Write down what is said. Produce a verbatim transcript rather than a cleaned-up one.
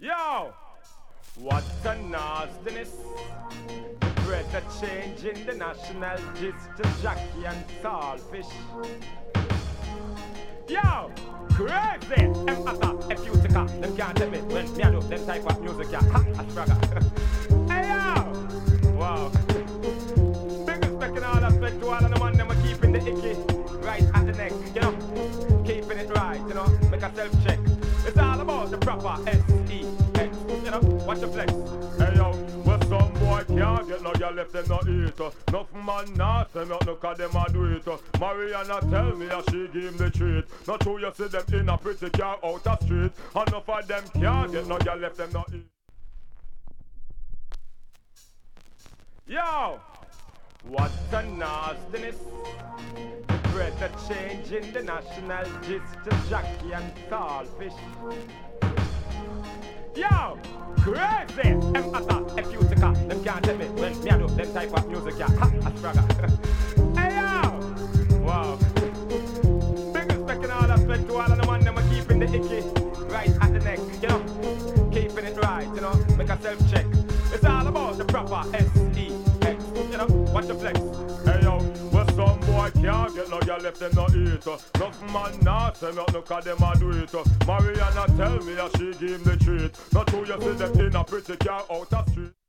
Yo, what a nastiness. Bread a change in the national gist to Jackie and Saltfish. Yo, crazy. M Aka, F Utica, them can't tell me when me I do them type of music, yeah. Ha, a spragger. Hey yo, wow. Big respect and all respect to all of the man them are keeping the icky right at the neck, you know. Keeping it right, you know. Make a self check. It's all about the proper S E X, you know. Watch the flex. Hey yo, well some boy can't get no girl if them not eat. Enough man not say nothing cause them a do it. Mariana tell me that she give him the treat. Not true you see them in a pretty car out the street. Enough of them can't get no girl if them not eat. Yo, what a nastiness. Bread a change in the national gist to Jackie and Saltfish. Yo, crazy. M Aka, F Utica, them can't tell me when me I do them type of music, yeah. Ha, a spragger. Hey yo, wow. Big respect and all respect to all of the man them are keeping the icky right at the neck, you know. Keeping it right, you know. Make a self check. It's all about the proper S E X, you know. Watch the flex. Hey yo, well some boy can't get no girl if them not eat. Enough man not say nothing cause them a do it. Mariana tell me that she give him the treat. Not true you see them in a pretty car out the street.